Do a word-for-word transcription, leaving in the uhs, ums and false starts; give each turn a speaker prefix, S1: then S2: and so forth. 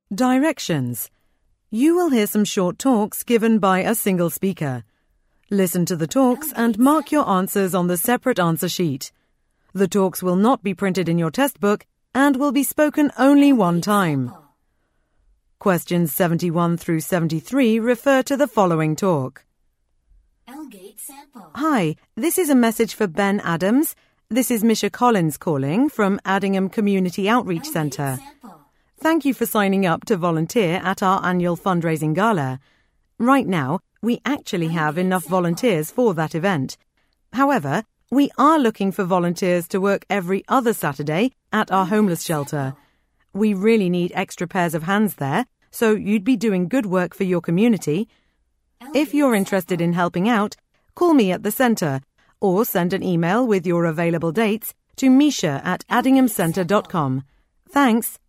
S1: Directions. You will hear some short talks given by a single speaker. Listen to the talks and mark your answers on the separate answer sheet. The talks will not be printed in your test book and will be spoken only one time. Questions seventy-one through seventy-three refer to the following talk.
S2: Elgate sample.
S1: Hi, this is a message for Ben Adams. This is Misha Collins calling from Addingham Community Outreach
S2: Elgate
S1: Centre.
S2: sample.
S1: Thank you for signing up to volunteer at our annual fundraising gala. Right now, we actually have enough volunteers for that event. However, we are looking for volunteers to work every other Saturday at our homeless shelter. We really need extra pairs of hands there, so you'd be doing good work for your community. If you're interested in helping out, call me at the centre or send an email with your available dates to misha at addingham centre dot com. Thanks.